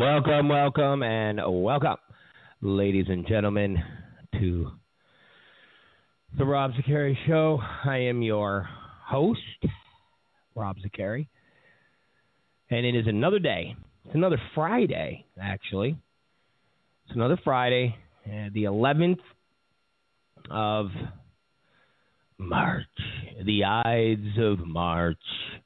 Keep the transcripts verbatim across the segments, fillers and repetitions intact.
Welcome, welcome, and welcome, ladies and gentlemen, to the Rob Zicari Show. I am your host, Rob Zicari, and it is another day. It's another Friday, actually. It's another Friday, uh, the eleventh of March. The Ides of March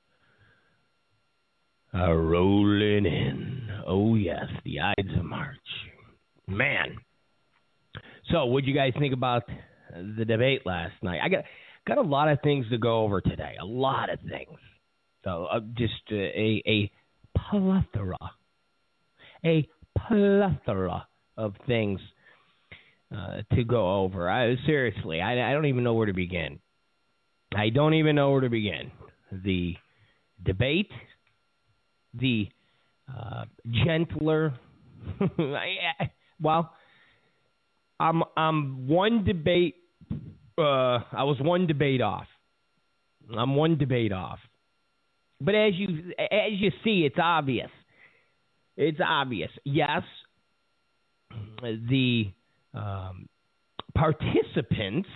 are rolling in. Oh, yes, the Ides of March. Man. So, what did you guys think about the debate last night? I got got a lot of things to go over today. A lot of things. So, uh, just uh, a, a plethora. A plethora of things uh, to go over. I, seriously, I, I don't even know where to begin. I don't even know where to begin. The debate, the uh, gentler, well, I'm I'm one debate. Uh, I was one debate off. I'm one debate off. But as you as you see, it's obvious. It's obvious. Yes, the um, participants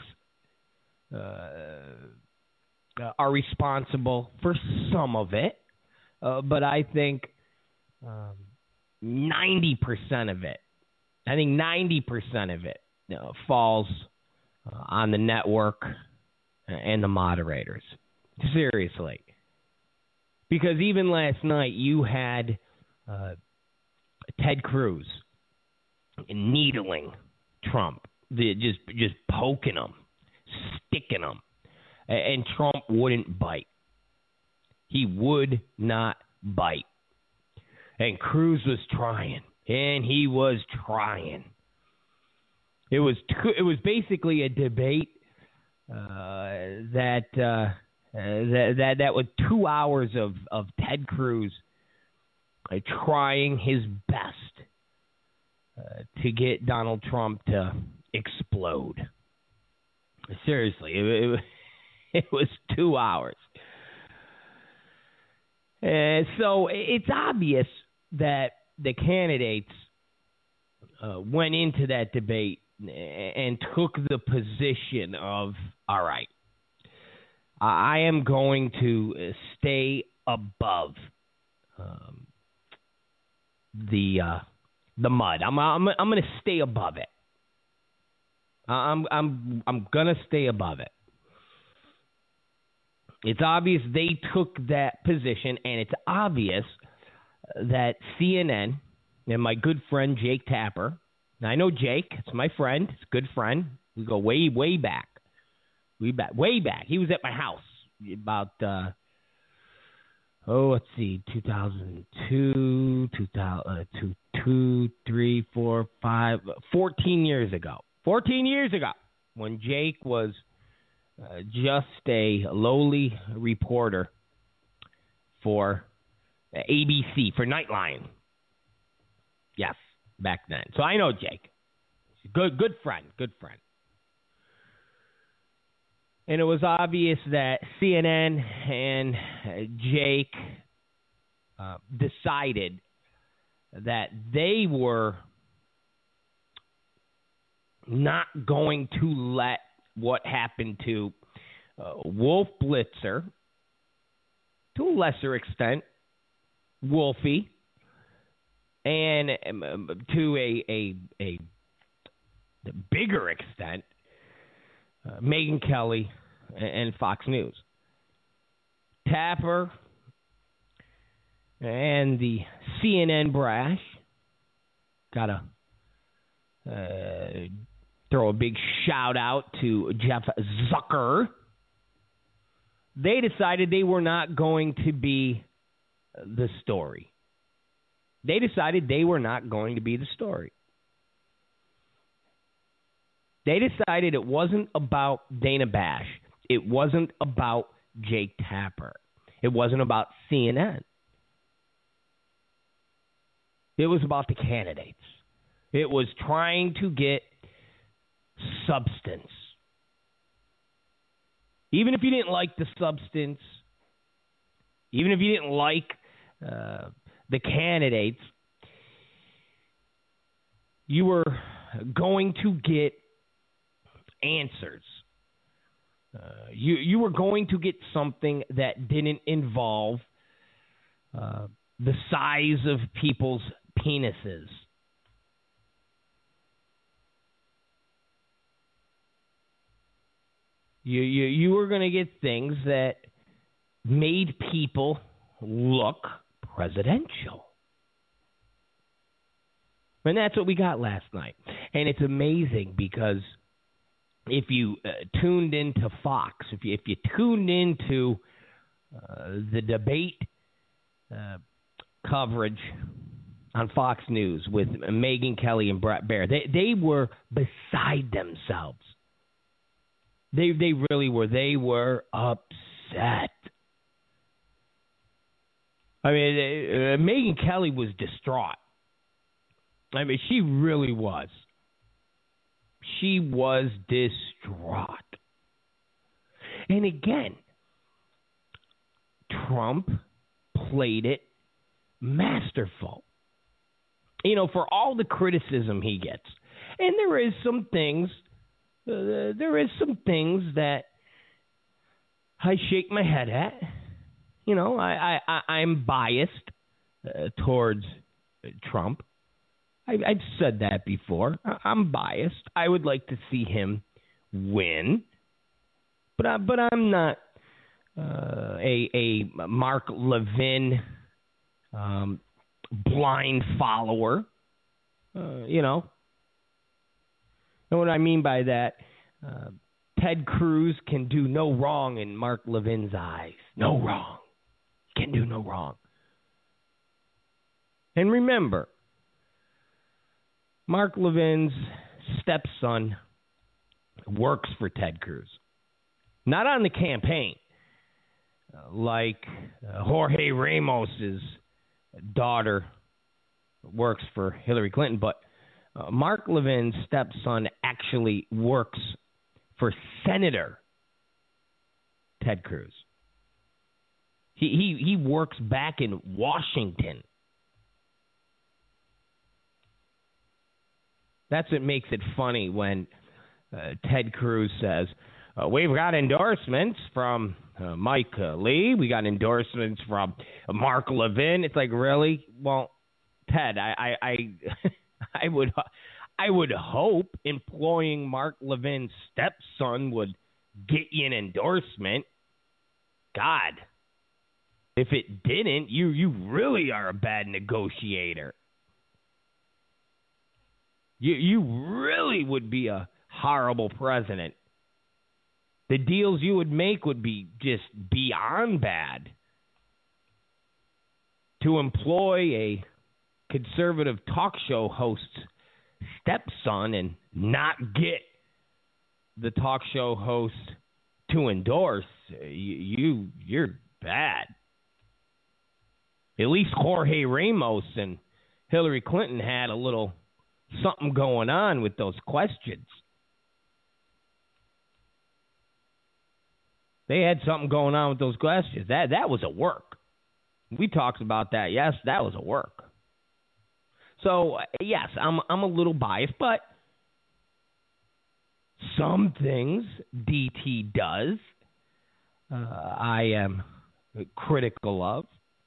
uh, are responsible for some of it, uh, but I think um, ninety percent of it, I think ninety percent of it you know, falls uh, on the network and the moderators. Seriously. Because even last night you had uh, Ted Cruz needling Trump, the, just just poking him, sticking him, and Trump wouldn't bite. He would not bite. And Cruz was trying, and he was trying. It was it was basically a debate uh, that, uh, uh, that that that was two hours of, of Ted Cruz uh, trying his best uh, to get Donald Trump to explode. Seriously, it, it, it was two hours. Uh, so it's obvious that the candidates uh, went into that debate and took the position of, all right, I am going to stay above um, the uh, the mud. I'm I'm I'm going to stay above it. I'm I'm I'm going to stay above it. It's obvious they took that position, and it's obvious that C N N and my good friend Jake Tapper, and I know Jake, it's my friend, it's a good friend. We go way, way back. We back, way back. He was at my house about, uh, oh, let's see, two thousand two, two thousand two, two, three, four, five, fourteen years ago. fourteen years ago, when Jake was Uh, just a lowly reporter for A B C, for Nightline. Yes, back then. So I know Jake. Good, good friend, good friend. And it was obvious that C N N and Jake uh, decided that they were not going to let what happened to uh, Wolf Blitzer, to a lesser extent, Wolfie, and um, to a, a, a bigger extent, uh, Megyn Kelly and, and Fox News. Tapper and the C N N brash got a uh, throw a big shout out to Jeff Zucker. They decided they were not going to be the story. They decided they were not going to be the story. They decided it wasn't about Dana Bash. It wasn't about Jake Tapper. It wasn't about C N N. It was about the candidates. It was trying to get substance. Even if you didn't like the substance, even if you didn't like uh, the candidates, you were going to get answers. Uh, you you were going to get something that didn't involve uh, the size of people's penises. You you you were going to get things that made people look presidential. And that's what we got last night. And it's amazing because if you uh, tuned into Fox, if you, if you tuned into uh, the debate uh, coverage on Fox News with Megyn Kelly and Brett Baier, they they were beside themselves. They they really were. They were upset. I mean, uh, Megyn Kelly was distraught. I mean, she really was. She was distraught. And again, Trump played it masterful. You know, for all the criticism he gets. And there is some things, uh, there is some things that I shake my head at. You know, I, I, I, I'm biased uh, towards Trump. I, I've said that before. I'm biased. I would like to see him win, but I, but I'm not uh, a a Mark Levin um, blind follower. Uh, you know, and what I mean by that, uh, Ted Cruz can do no wrong in Mark Levin's eyes. No wrong. Can do no wrong. And remember, Mark Levin's stepson works for Ted Cruz. Not on the campaign, like uh, Jorge Ramos's daughter works for Hillary Clinton, but uh, Mark Levin's stepson actually works for Senator Ted Cruz. He he, he works back in Washington. That's what makes it funny when uh, Ted Cruz says, uh, we've got endorsements from uh, Mike uh, Lee. We got endorsements from uh, Mark Levin. It's like, really? Well, Ted, I I, I, I would I would hope employing Mark Levin's stepson would get you an endorsement. God, if it didn't, you you really are a bad negotiator. You you really would be a horrible president. The deals you would make would be just beyond bad. To employ a conservative talk show host's stepson and not get the talk show host to endorse, you, you you're bad. At least Jorge Ramos and Hillary Clinton had a little something going on with those questions. They had something going on with those questions. That that was a work. We talked about that. Yes, that was a work. So yes, I'm I'm a little biased, but some things D T does, uh, I am critical of.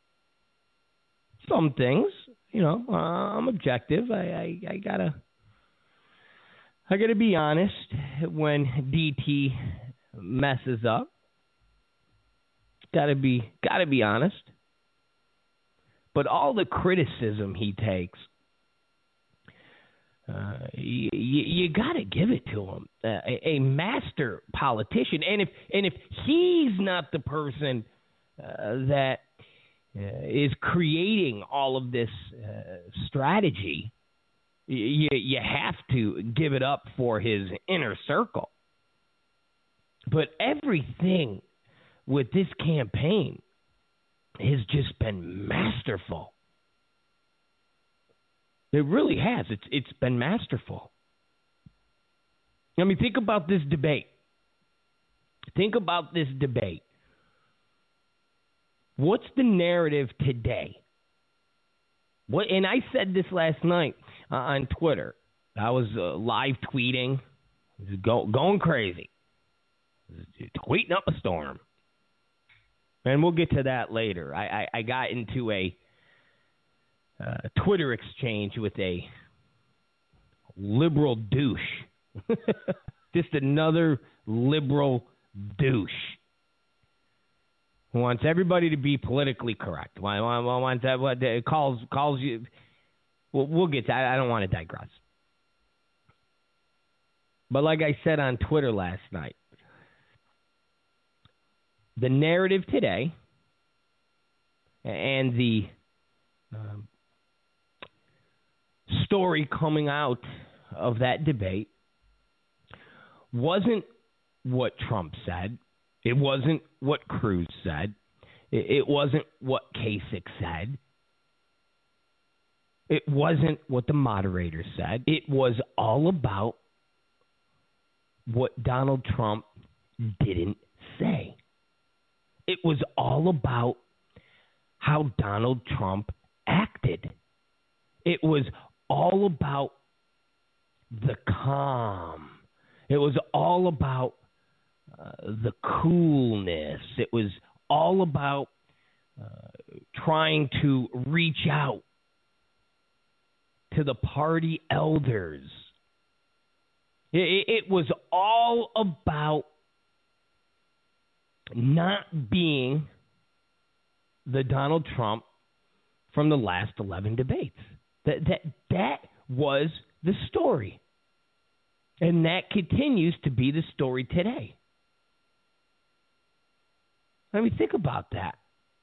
Some things, you know, uh, I'm objective. I, I, I gotta, I gotta be honest when D T messes up. Gotta be, gotta be honest. But all the criticism he takes, uh, you, you gotta give it to him. Uh, a, a master politician, and if and if he's not the person uh, that Uh, is creating all of this uh, strategy, you, you have to give it up for his inner circle. But everything with this campaign has just been masterful. It really has. It's it's been masterful. I mean, think about this debate. Think about this debate. What's the narrative today? What? And I said this last night uh, on Twitter. I was uh, live tweeting, go, going crazy, tweeting up a storm. And we'll get to that later. I, I, I got into a uh, Twitter exchange with a liberal douche. Just another liberal douche who wants everybody to be politically correct. Wants that? What calls calls you? Well, we'll get to. I don't want to digress. But like I said on Twitter last night, the narrative today and the um, story coming out of that debate wasn't what Trump said. It wasn't what Cruz said. It wasn't what Kasich said. It wasn't what the moderator said. It was all about what Donald Trump didn't say. It was all about how Donald Trump acted. It was all about the calm. It was all about uh, the coolness. It was all about uh, trying to reach out to the party elders. It, it was all about not being the Donald Trump from the last eleven debates. That that that was the story. And that continues to be the story today. I mean, think about that.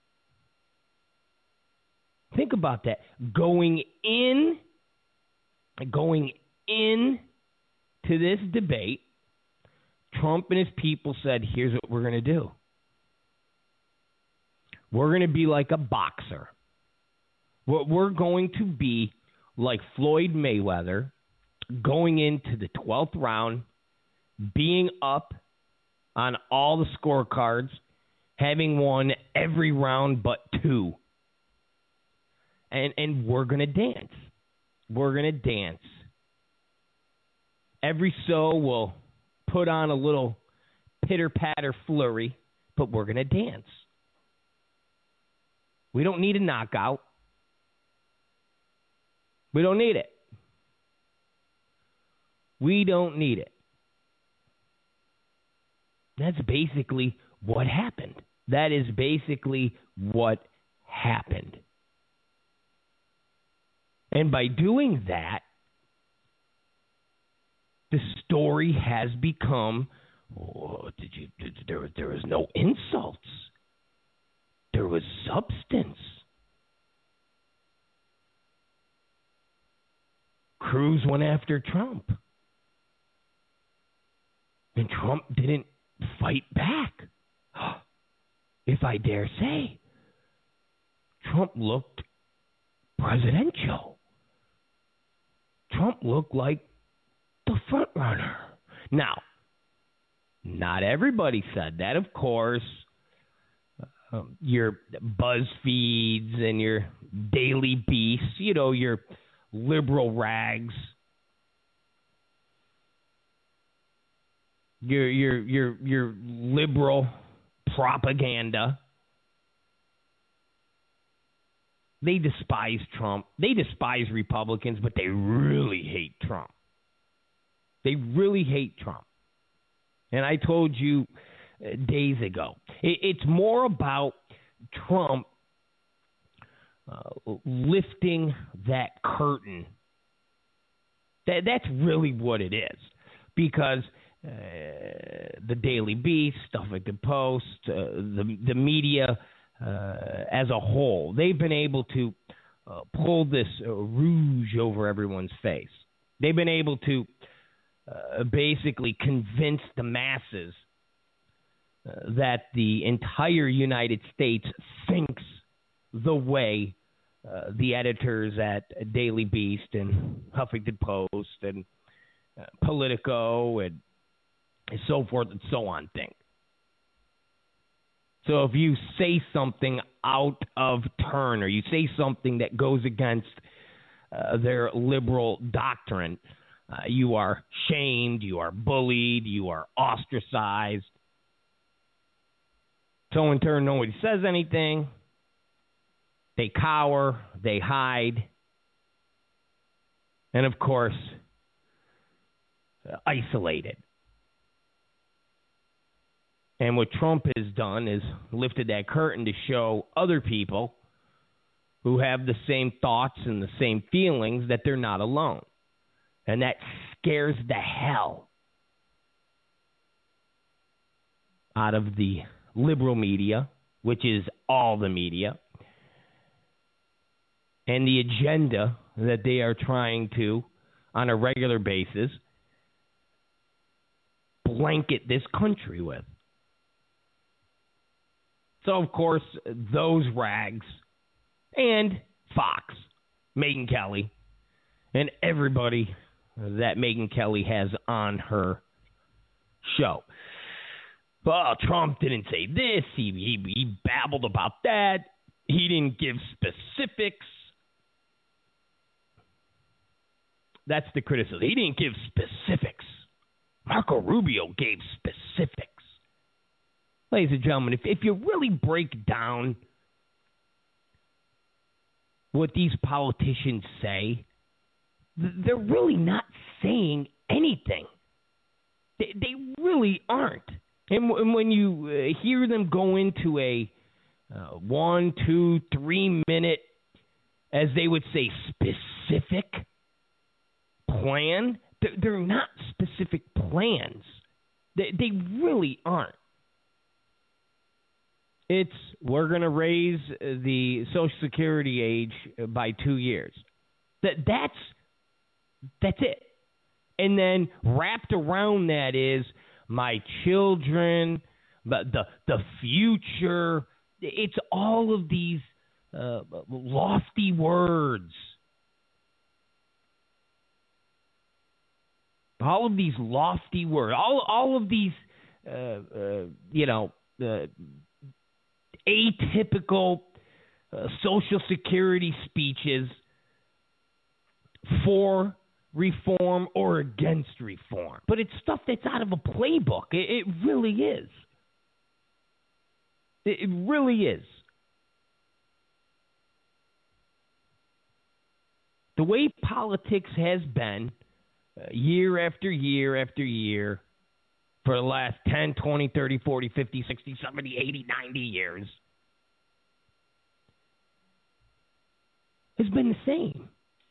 Think about that. Going in, going in to this debate, Trump and his people said, here's what we're going to do. We're going to be like a boxer. We're going to be like Floyd Mayweather, going into the twelfth round, being up on all the scorecards, having won every round but two. And and we're going to dance. We're going to dance. Every so we'll put on a little pitter-patter flurry, but we're going to dance. We don't need a knockout. We don't need it. We don't need it. That's basically what happened. That is basically what happened. And by doing that, the story has become, oh, did you, did, there, there was no insults. There was substance. Cruz went after Trump. And Trump didn't fight back. If I dare say, Trump looked presidential. Trump looked like the front runner. Now, not everybody said that, of course. Um, your BuzzFeeds and your Daily Beasts, you know, your liberal rags, your your your your liberal propaganda. They despise Trump. They despise Republicans, but they really hate Trump. They really hate Trump. And I told you days ago, it, it's more about Trump uh, lifting that curtain. That that's really what it is, because uh, the Daily Beast, stuff like the Post, uh, the the media uh, as a whole, they've been able to uh, pull this uh, rouge over everyone's face. They've been able to uh, basically convince the masses uh, that the entire United States thinks the way uh, the editors at Daily Beast and Huffington Post and uh, Politico and so forth and so on think. So if you say something out of turn, or you say something that goes against uh, their liberal doctrine, Uh, you are shamed, you are bullied, you are ostracized. So in turn, nobody says anything. They cower, they hide. And of course, uh, isolated. And what Trump has done is lifted that curtain to show other people who have the same thoughts and the same feelings that they're not alone. And that scares the hell out of the liberal media, which is all the media, and the agenda that they are trying to, on a regular basis, blanket this country with. So, of course, those rags and Fox, Megyn Kelly, and everybody that Megyn Kelly has on her show. Well, Trump didn't say this. He, he, he babbled about that. He didn't give specifics. That's the criticism. He didn't give specifics. Marco Rubio gave specifics. Ladies and gentlemen, if, if you really break down what these politicians say, they're really not saying anything. They, they really aren't. And, w- and when you uh, hear them go into a uh, one, two, three minute, as they would say, specific plan, they're, they're not specific plans. They, they really aren't. It's, we're going to raise the Social Security age by two years. That that's that's it. And then wrapped around that is my children, but the the future. It's all of these uh, lofty words. All of these lofty words. All all of these, uh, uh, you know. Uh, atypical uh, Social Security speeches for reform or against reform. But it's stuff that's out of a playbook. It, it really is. It, it really is. The way politics has been uh, year after year after year for the last ten, twenty, thirty, forty, fifty, sixty, seventy, eighty, ninety years has been the same.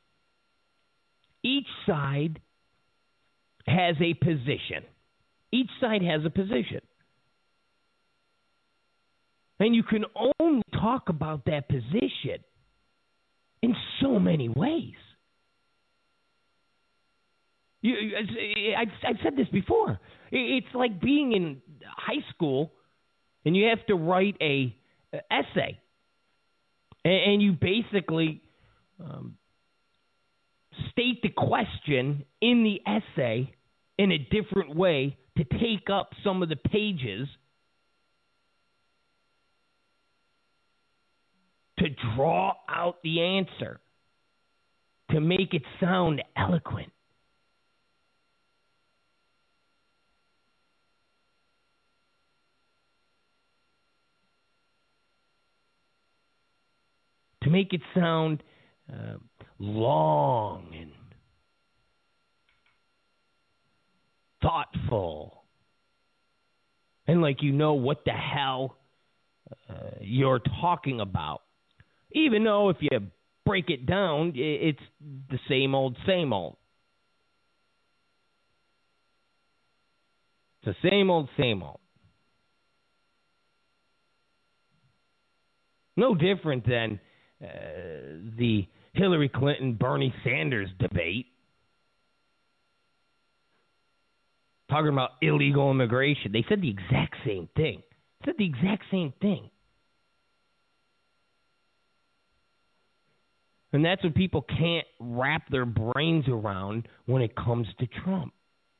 Each side has a position. Each side has a position. And you can only talk about that position in so many ways. You, I've, I've said this before. It's like being in high school and you have to write a, a essay, and, and you basically um, state the question in the essay in a different way to take up some of the pages to draw out the answer, to make it sound eloquent. To make it sound uh, long and thoughtful, and like you know what the hell uh, you're talking about. Even though if you break it down, it's the same old, same old. It's the same old, same old. No different than uh, the Hillary Clinton, Bernie Sanders debate. Talking about illegal immigration. They said the exact same thing. They said the exact same thing. And that's what people can't wrap their brains around when it comes to Trump.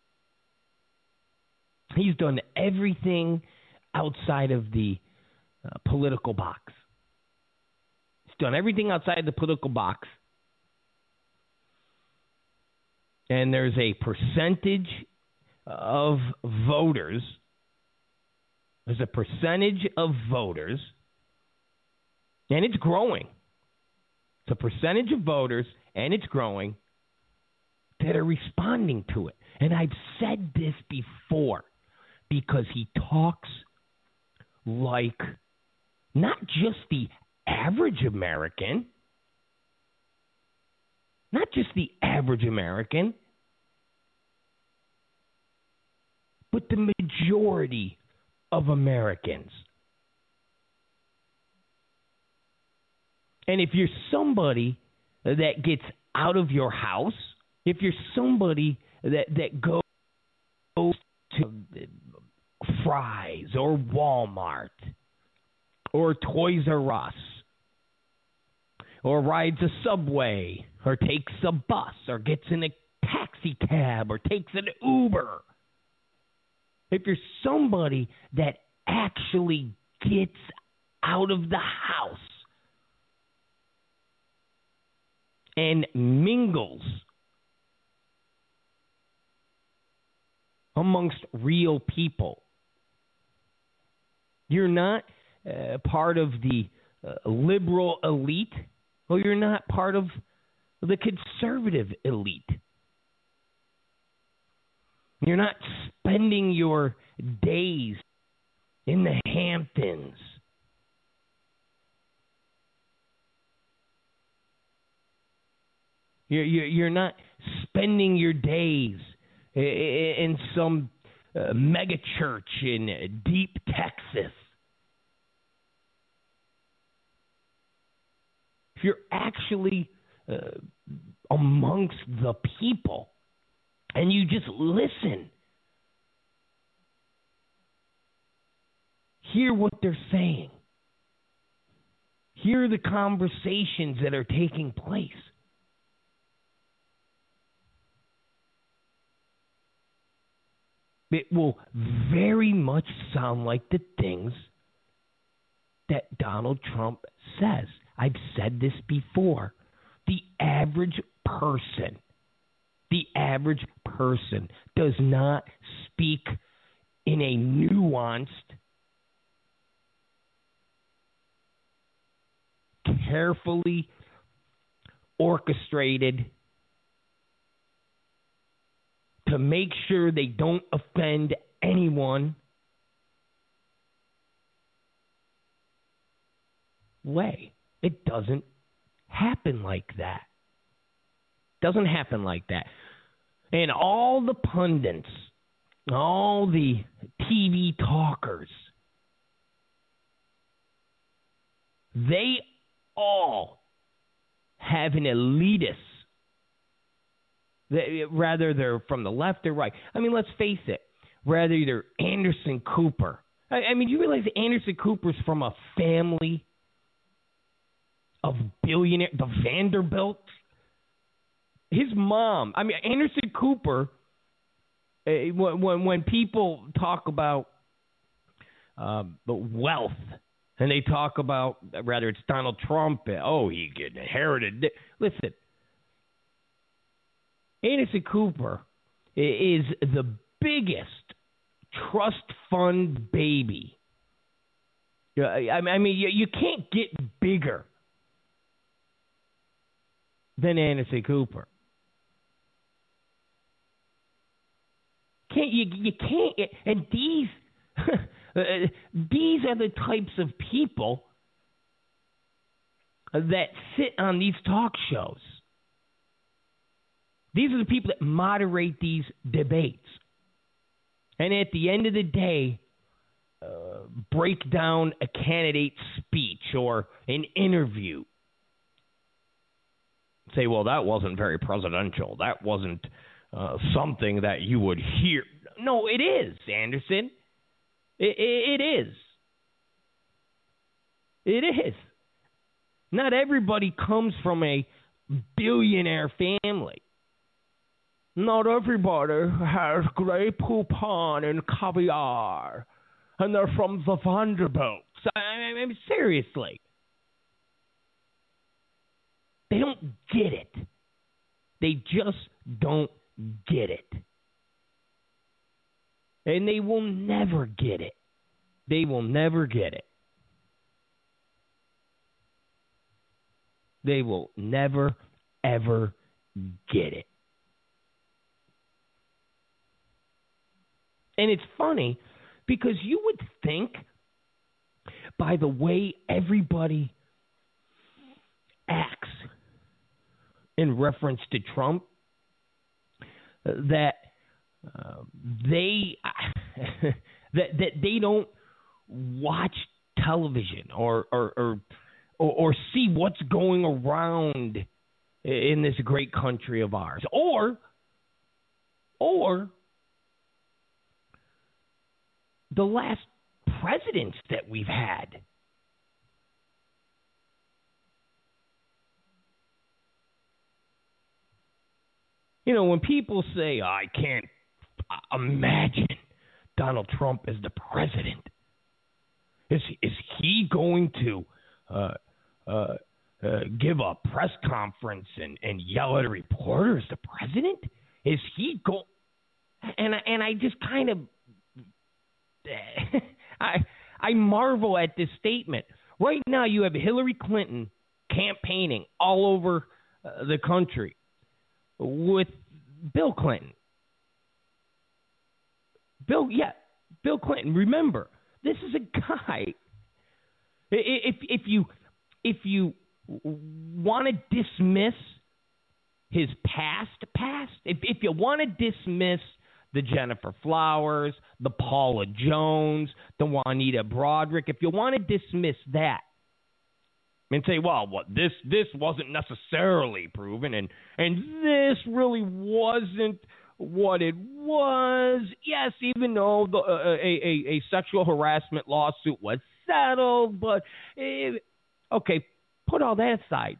He's done everything outside of the uh, political box. He's done everything outside the political box. And there's a percentage of voters, there's a percentage of voters, and it's growing. It's a percentage of voters, and it's growing, that are responding to it. And I've said this before, because he talks like not just the average American, not just the average American, but the majority of Americans. And if you're somebody that gets out of your house, if you're somebody that, that goes to Fry's or Walmart or Toys R Us or rides a subway or takes a bus or gets in a taxi cab or takes an Uber, if you're somebody that actually gets out of the house and mingles amongst real people, you're not uh, part of the uh, liberal elite, or you're not part of the conservative elite. You're not spending your days in the Hamptons. You're, you're, you're not spending your days in some uh, mega church in deep Texas. If you're actually uh, amongst the people and you just listen, hear what they're saying, hear the conversations that are taking place, it will very much sound like the things that Donald Trump says. I've said this before. The average person, the average person does not speak in a nuanced, carefully orchestrated, to make sure they don't offend anyone way. It doesn't happen like that. Doesn't happen like that. And all the pundits, all the T V talkers, they all have an elitist. Rather they're from the left or right. I mean, let's face it. Rather they're Anderson Cooper. I, I mean, you realize Anderson Cooper's from a family of billionaire, the Vanderbilts. His mom. I mean, Anderson Cooper. Uh, when when people talk about um, the wealth, and they talk about rather it's Donald Trump. Oh, he inherited. Listen. Anderson Cooper is the biggest trust fund baby. I mean, you can't get bigger than Anderson Cooper. Can't you? You can't. And these these are the types of people that sit on these talk shows. These are the people that moderate these debates. And at the end of the day, uh, break down a candidate's speech or an interview. Say, well, that wasn't very presidential. That wasn't uh, something that you would hear. No, it is, Anderson. It, it, it is. It is. Not everybody comes from a billionaire family. Not everybody has Grey Poupon and caviar, and they're from the Vanderbilts. I mean, seriously. They don't get it. They just don't get it. And they will never get it. They will never get it. They will never, ever get it. And it's funny because you would think by the way everybody acts in reference to Trump that uh, they that that they don't watch television or or, or or or see what's going around in this great country of ours, or or the last presidents that we've had. You know, when people say, oh, I can't imagine Donald Trump as the president, is, is he going to uh, uh, uh, give a press conference and, and yell at a reporter as the president? Is he go? And, and I just kind of, I, I marvel at this statement. Right now you have Hillary Clinton campaigning all over uh, the country with Bill Clinton. Bill, yeah, Bill Clinton. Remember, this is a guy. If if you if you want to dismiss his past past, if if you want to dismiss the Jennifer Flowers, the Paula Jones, the Juanita Broaddrick, if you want to dismiss that and say, well, what this this wasn't necessarily proven, and and this really wasn't what it was. Yes, even though the, uh, a, a a sexual harassment lawsuit was settled, but it, okay, put all that aside.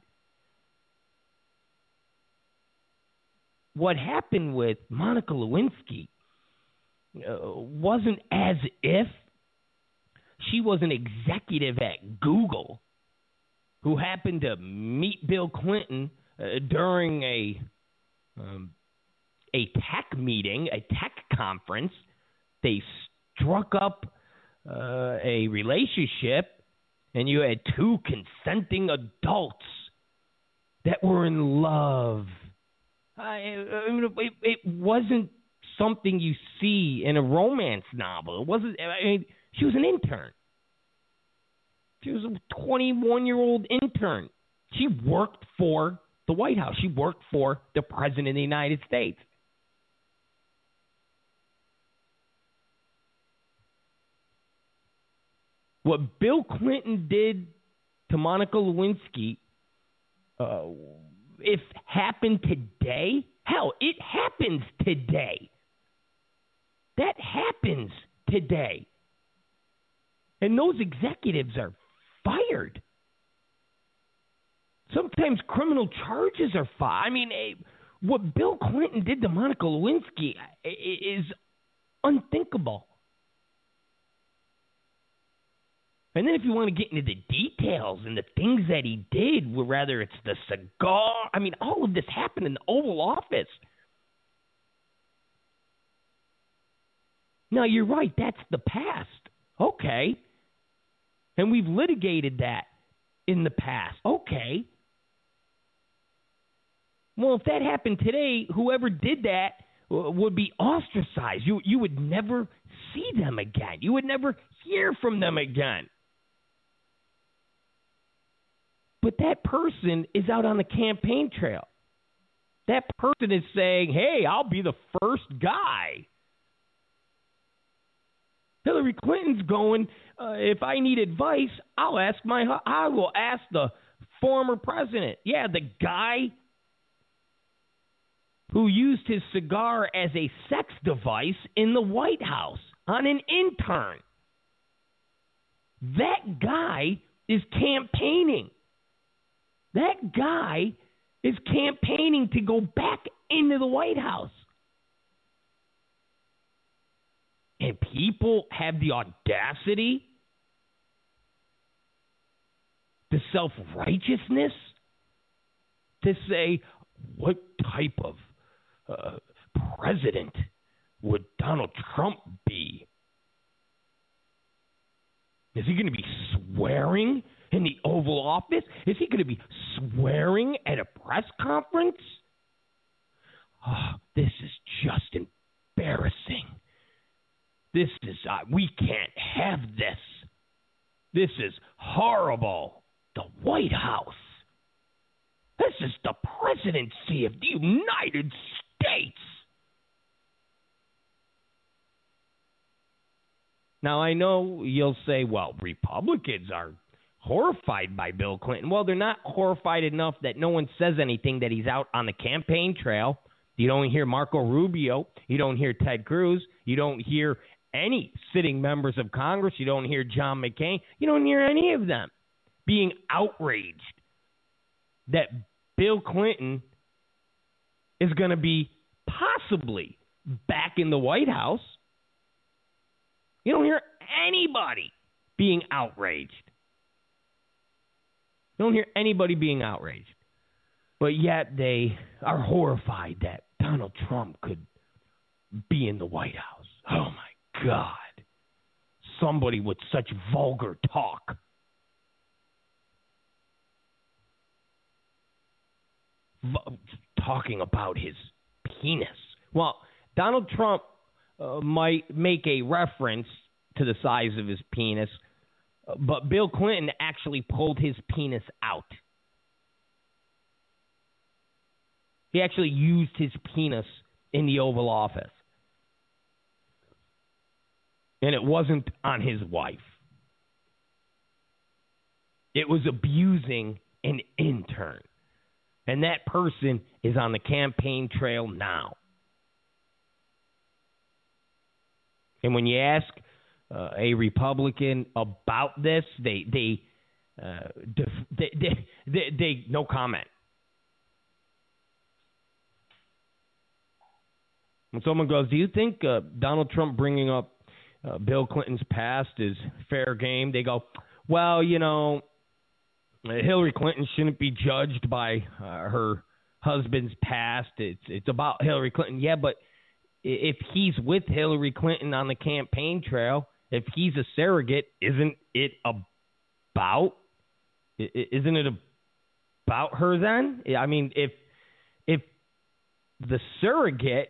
What happened with Monica Lewinsky uh, wasn't as if she was an executive at Google who happened to meet Bill Clinton uh, during a um, a tech meeting, a tech conference. They struck up uh, a relationship, and you had two consenting adults that were in love. I, I mean, it, it wasn't something you see in a romance novel. It wasn't. I mean, she was an intern. She was a twenty-one-year-old intern. She worked for the White House. She worked for the President of the United States. What Bill Clinton did to Monica Lewinsky, uh, if happened today, hell, it happens today. That happens today. And those executives are fired. Sometimes criminal charges are filed. I mean, what Bill Clinton did to Monica Lewinsky is unthinkable. And then if you want to get into the details and the things that he did, whether it's the cigar, I mean, all of this happened in the Oval Office. Now, you're right, that's the past. Okay. And we've litigated that in the past. Okay. Well, if that happened today, whoever did that would be ostracized. You, you would never see them again. You would never hear from them again. But that person is out on the campaign trail. That person is saying, hey, I'll be the first guy. Hillary Clinton's going, uh, if I need advice, I'll ask my, I will ask the former president. Yeah, the guy who used his cigar as a sex device in the White House on an intern. That guy is campaigning. That guy is campaigning to go back into the White House. And people have the audacity, the self-righteousness to say, what type of uh, president would Donald Trump be? Is he going to be swearing in the Oval Office? Is he going to be swearing at a press conference? Oh, this is just embarrassing. This is, uh, we can't have this. This is horrible. The White House. This is the presidency of the United States. Now, I know you'll say, well, Republicans are horrified by Bill Clinton. Well, they're not horrified enough that no one says anything that he's out on the campaign trail. You don't hear Marco Rubio. You don't hear Ted Cruz. You don't hear any sitting members of Congress. You don't hear John McCain. You don't hear any of them being outraged that Bill Clinton is going to be possibly back in the White House. You don't hear anybody being outraged. You don't hear anybody being outraged. But yet they are horrified that Donald Trump could be in the White House. Oh, my God. Somebody with such vulgar talk. V- talking about his penis. Well, Donald Trump uh, might make a reference to the size of his penis, uh, but Bill Clinton actually pulled his penis out. He actually used his penis in the Oval Office. And it wasn't on his wife. It was abusing an intern. And that person is on the campaign trail now. And when you ask uh, a Republican about this, they they, uh, def- they, they, they they no comment. When someone goes, do you think uh, Donald Trump bringing up uh, Bill Clinton's past is fair game? They go, well, you know, Hillary Clinton shouldn't be judged by uh, her husband's past. It's it's about Hillary Clinton. Yeah, but if he's with Hillary Clinton on the campaign trail, if he's a surrogate, isn't it about? Isn't it about her then? I mean, if if the surrogate,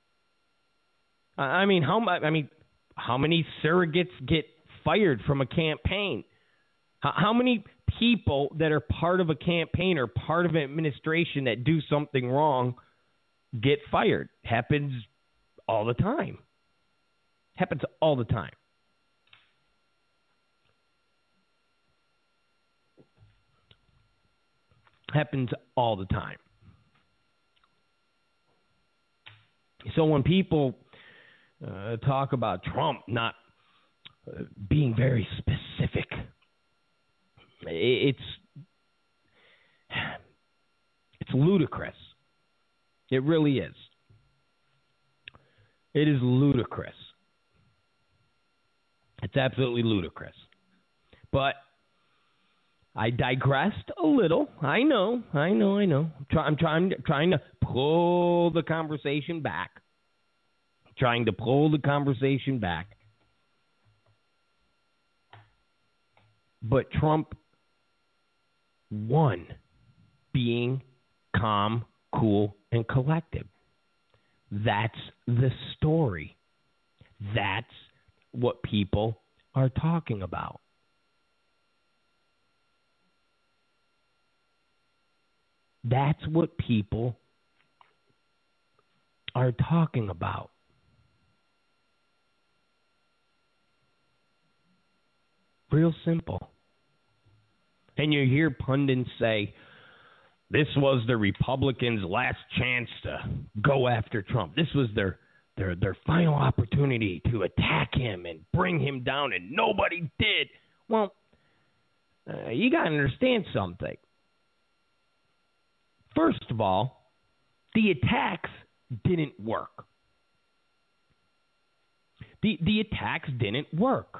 I mean, how I mean, how many surrogates get fired from a campaign? How many people that are part of a campaign or part of an administration that do something wrong get fired? Happens all the time. Happens all the time. Happens all the time. So when people uh, talk about Trump not uh, being very specific, it's it's ludicrous. It really is. It is ludicrous. It's absolutely ludicrous. But I digressed a little. I know, I know, I know. I'm, try, I'm trying, trying to pull the conversation back. Trying to pull the conversation back. But Trump won being calm, cool, and collected. That's the story. That's what people are talking about. That's what people are talking about. Real simple. And you hear pundits say, this was the Republicans' last chance to go after Trump. This was their their their final opportunity to attack him and bring him down, and nobody did. Well, uh, you got to understand something. First of all, the attacks didn't work. The the attacks didn't work.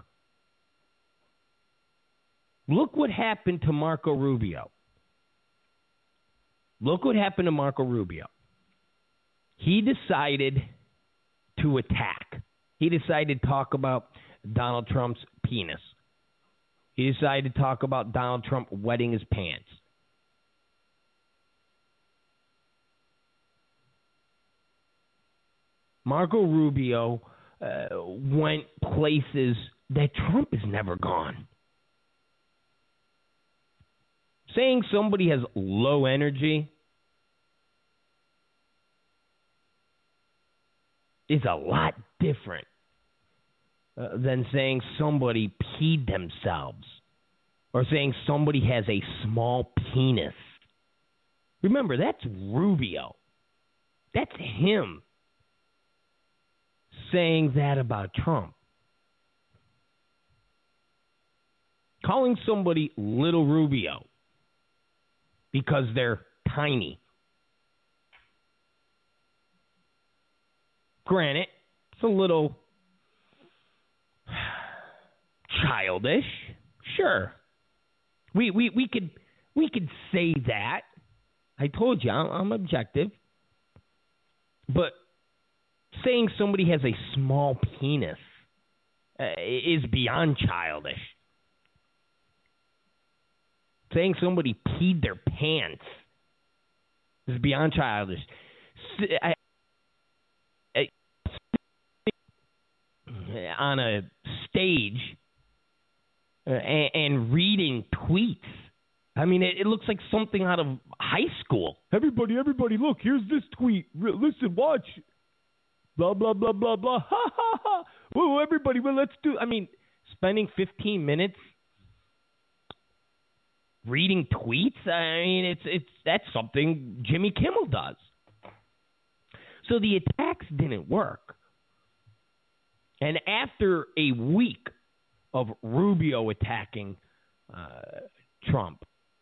Look what happened to Marco Rubio. Look what happened to Marco Rubio. he decided to attack. He decided to talk about Donald Trump's penis. He decided to talk about Donald Trump wetting his pants. Marco Rubio uh, went places that Trump has never gone. Saying somebody has low energy is a lot different uh, than saying somebody peed themselves or saying somebody has a small penis. Remember, that's Rubio. That's him saying that about Trump. Calling somebody Little Rubio because they're tiny. Granted, it's a little childish. Sure. We we we could we could say that. I told you I'm, I'm objective. But saying somebody has a small penis uh, is beyond childish. Saying somebody peed their pants is beyond childish. I, I, on a stage uh, and, and reading tweets. I mean, it, it looks like something out of high school. Everybody, everybody, look, here's this tweet. Listen, watch. Blah, blah, blah, blah, blah. Ha, ha, ha. Whoa, everybody, well, let's do. I mean, spending fifteen minutes reading tweets, I mean, it's it's that's something Jimmy Kimmel does. So the attacks didn't work. And after a week of Rubio attacking uh, Trump,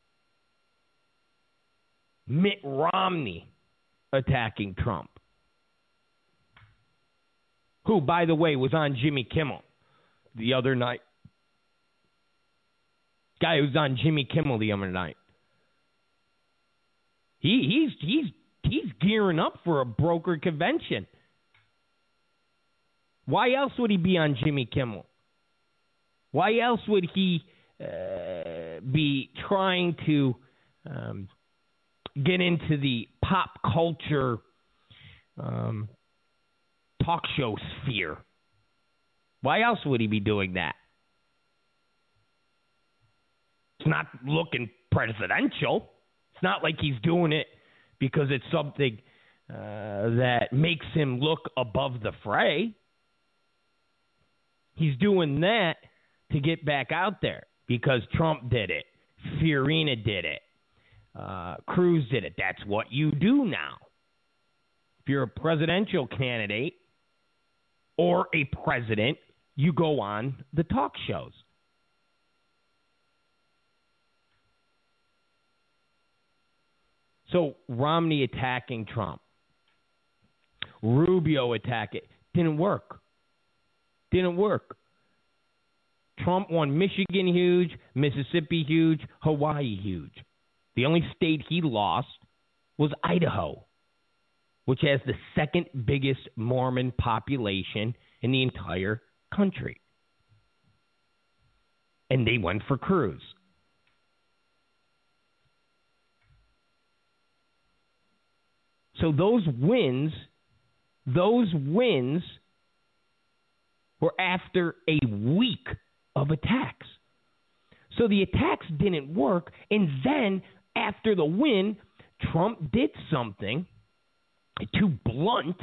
Mitt Romney attacking Trump, who, by the way, was on Jimmy Kimmel the other night. Guy who's on Jimmy Kimmel the other night. He he's he's he's gearing up for a broker convention. Why else would he be on Jimmy Kimmel? Why else would he uh, be trying to um, get into the pop culture um, talk show sphere? Why else would he be doing that? It's not looking presidential. It's not like he's doing it because it's something uh, that makes him look above the fray. He's doing that to get back out there because Trump did it. Fiorina did it. Uh, Cruz did it. That's what you do now. If you're a presidential candidate or a president, you go on the talk shows. So Romney attacking Trump, Rubio attacking, didn't work. Didn't work. Trump won Michigan huge, Mississippi huge, Hawaii huge. The only state he lost was Idaho, which has the second biggest Mormon population in the entire country. And they went for Cruz. So those wins, those wins were after a week of attacks. So the attacks didn't work. And then after the win, Trump did something to blunt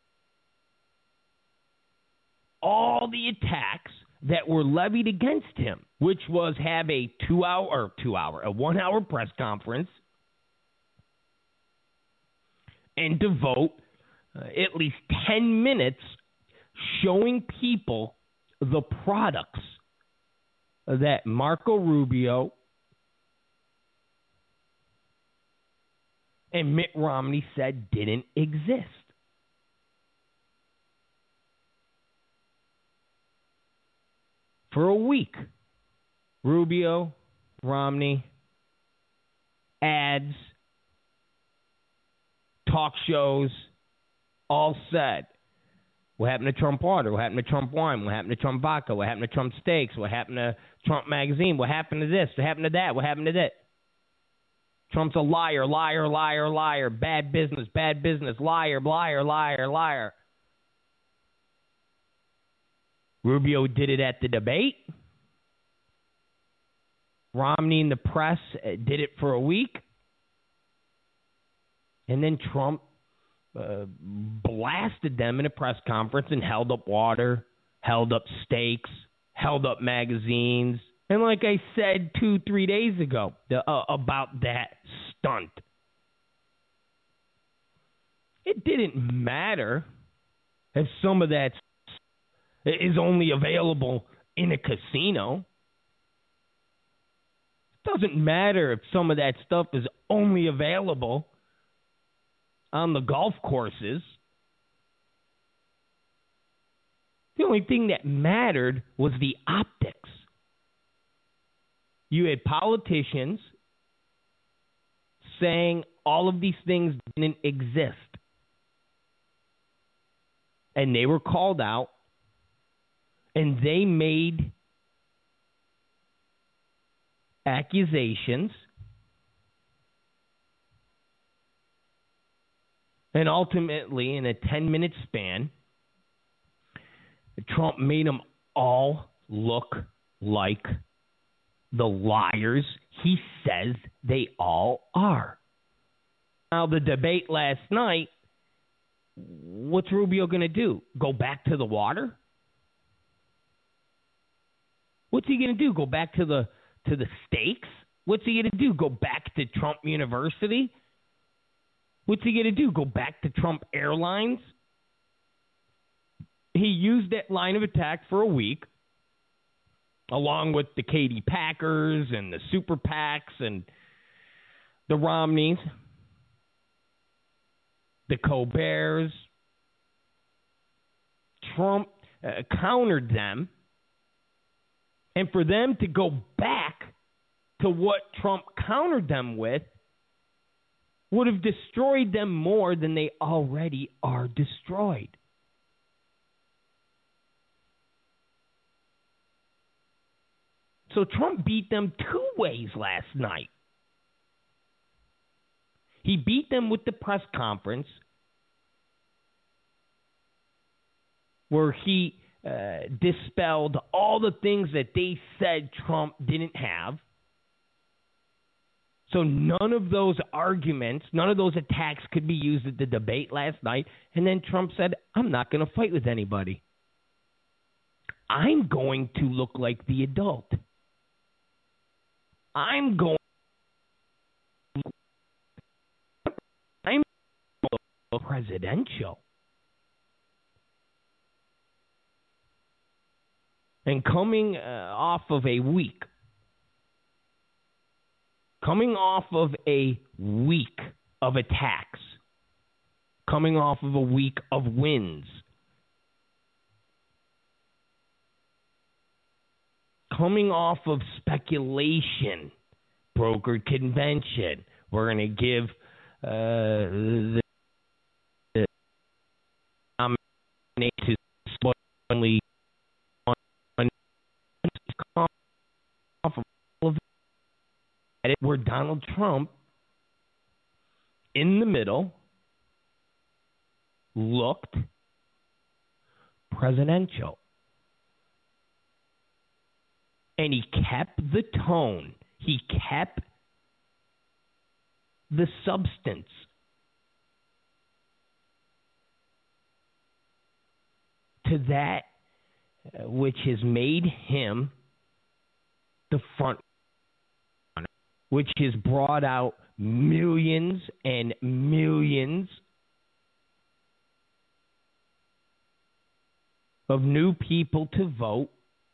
all the attacks that were levied against him, which was have a two-hour, or two-hour, a one-hour press conference and devote uh, at least ten minutes showing people the products that Marco Rubio and Mitt Romney said didn't exist. For a week, Rubio, Romney, ads, talk shows, all said. What happened to Trump water? What happened to Trump wine? What happened to Trump vodka? What happened to Trump steaks? What happened to Trump magazine? What happened to this? What happened to that? What happened to that? Trump's a liar, liar, liar, liar. Bad business, bad business. Liar, liar, liar, liar. Rubio did it at the debate. Romney and the press did it for a week. And then Trump uh, blasted them in a press conference and held up water, held up steaks, held up magazines. And like I said two, three days ago the, uh, about that stunt, it didn't matter if some of that is only available in a casino. It doesn't matter if some of that stuff is only available on the golf courses. The only thing that mattered was the optics. You had politicians saying all of these things didn't exist. And they were called out, and they made accusations, and ultimately, in a ten-minute span, Trump made them all look like the liars he says they all are. Now, the debate last night, what's Rubio going to do? Go back to the water? What's he going to do? Go back to the to the steaks? What's he going to do? Go back to Trump University? What's he going to do? Go back to Trump Airlines? He used that line of attack for a week, along with the Katie Packers and the Super PACs and the Romneys, the Colberts. Trump uh, countered them. And for them to go back to what Trump countered them with would have destroyed them more than they already are destroyed. So Trump beat them two ways last night. He beat them with the press conference where he uh, dispelled all the things that they said Trump didn't have. So none of those arguments, none of those attacks could be used at the debate last night. And then Trump said, I'm not going to fight with anybody. I'm going to look like the adult. I'm going I'm presidential. And coming uh, off of a week, coming off of a week of attacks, coming off of a week of wins, coming off of speculation, brokered convention, we're going to give uh, the, the nomination to suddenly off of all of it, where Donald Trump in the middle looked presidential. And he kept the tone. He kept the substance. To that uh, which has made him the front runner, which has brought out millions and millions of new people to vote.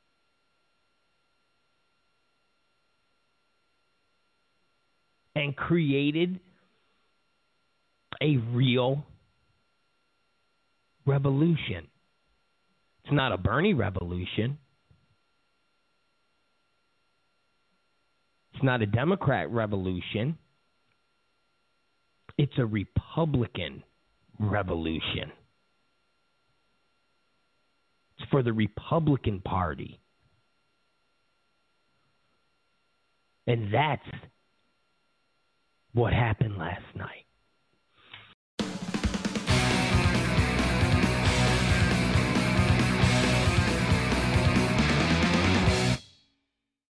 And created a real revolution. It's not a Bernie revolution. It's not a Democrat revolution. It's a Republican revolution. for the Republican Party. And that's what happened last night.